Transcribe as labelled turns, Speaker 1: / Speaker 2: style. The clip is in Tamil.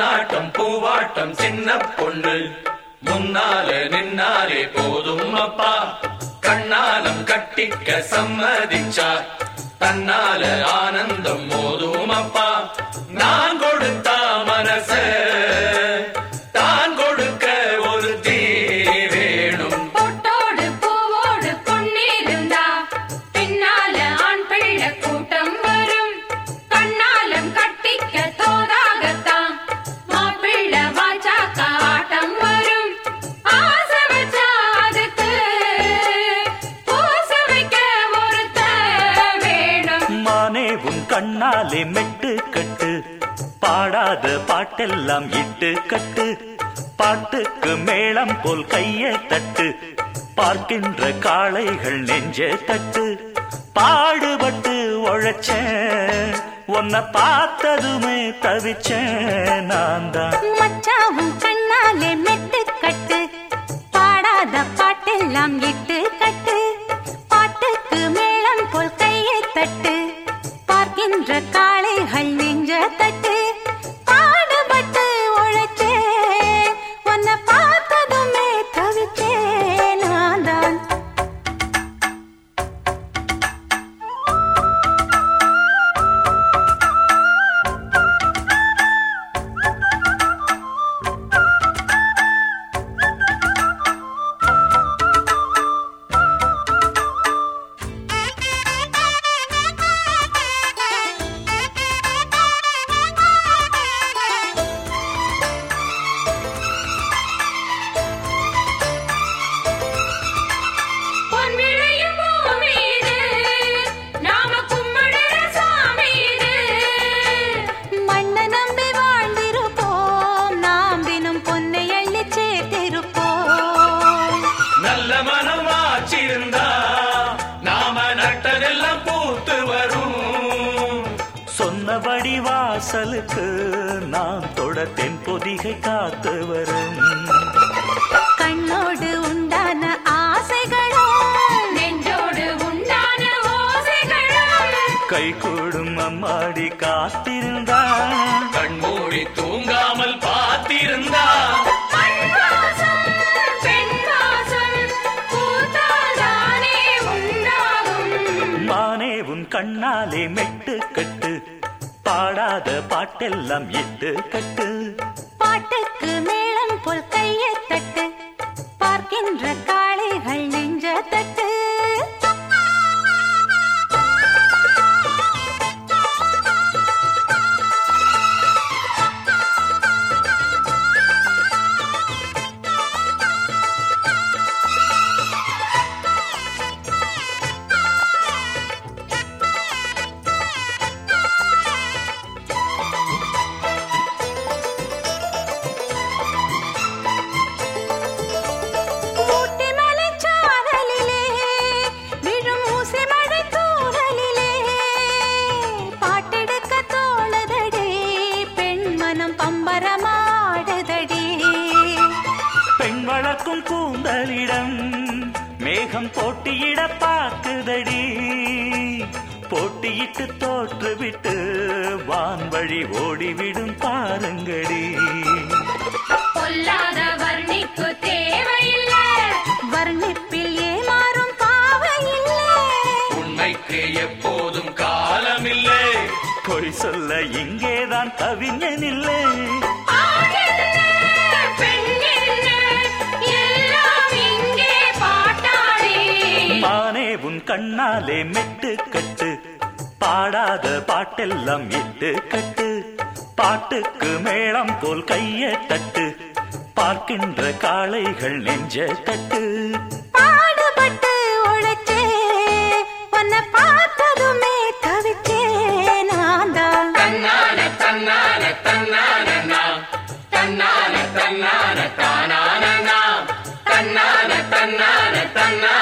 Speaker 1: பொன்னாட்டம் பூவாட்டம் சின்ன பொண்ணு முன்னாலே நின்னாலே போதும் அப்பா கண்ணாலம் கட்டிக்க சம்மதிச்சா தன்னால ஆனந்தம் மோதும் அப்பா நான் கொடுத்த மனச தான் கொடுக்க ஒரு தீ வேணும்
Speaker 2: பொட்டோடு பூவோடு பொன்னிருந்தா பின்னால ஆண் பிள்ளை கூட்டம் வரும் கண்ணாலம் கட்டிக்க தோதாகத்தான் மாப்பிள்ளை வாச்சாக்க ஆட்டம் வரும் ஆசை வச்சா அதுக்கு பூச வைக்க ஒருத்த வேணும்
Speaker 3: மானே உன் கண்ணாலே மெட்டு கட்டு பாடாத பாட்டெல்லாம் இட்டு கட்டு பாட்டுக்கு மேளம் போல் கைய தட்டு பார்க்கின்ற காளைகள் நெஞ்ச தட்டு பாடுபட்டு உழைச்சேன் உன்னை பார்த்ததுமே தவிச்சேன் நான் தான்
Speaker 2: மச்சாவும் கண்ணாலே மெட்டு கட்டு பாடாத பாட்டெல்லாம் இட்டு கட்டு பாட்டுக்கு மேளம் போல் கையை தட்டு பார்க்கின்ற காளைகள் நெஞ்ச தட்டு பாடுபட்டு உழைச்சே உன்னை பார்த்ததுமே தவிச்சே நான் தான்
Speaker 3: சொன்னபடி வாசலுக்கு நான் தொட தென் பொதிகை காத்து வரும்
Speaker 2: கண்ணோடு உண்டான ஆசைகளும் நெஞ்சோடு உண்டான ஓசைகளும்
Speaker 3: கை கூடும் அம்மாடி காத்திருந்தா
Speaker 1: கண்மூடி தூங்காமல் பார்த்திருந்தா
Speaker 3: மானே உன் கண்ணாலே மெட்டு கட்டு பாடாத பாட்டெல்லாம் இட்டு கட்டு
Speaker 2: பாட்டுக்கு மேளம் போல் கையை தட்டு பார்க்கின்ற காளைகள் நெஞ்ச தட்டு
Speaker 3: பெண் வளர்க்கும் கூந்தலிடம் மேகம் போட்டியிட பார்க்குதடி போட்டியிட்டு தோற்றுவிட்டு வான்வழி ஓடிவிடும் பாருங்கடி
Speaker 2: பொல்லாத வர்ணிப்பு தேவையில்லை வர்ணிப்பில் ஏமாறும் பாவையில்லை
Speaker 1: உண்மைக்கு எப்போதும் காலமில்லை
Speaker 3: பொய் சொல்ல இங்கேதான் கவிஞனில்லை மானே உன் கண்ணாலே மெட்டு கட்டு பாடாத பாட்டெல்லாம் இட்டு கட்டு பாட்டுக்கு மேளம் போல் கைய தட்டு பார்க்கின்ற காளைகள் நெஞ்ச தட்டு
Speaker 2: பாடுபட்டு உழைச்சே உன்னை பார்த்ததுமே தவிச்சே நான் தான்
Speaker 1: தன்னான தன்னான தன்னான தன்னான தன்னான தானான தன்னான தன்னான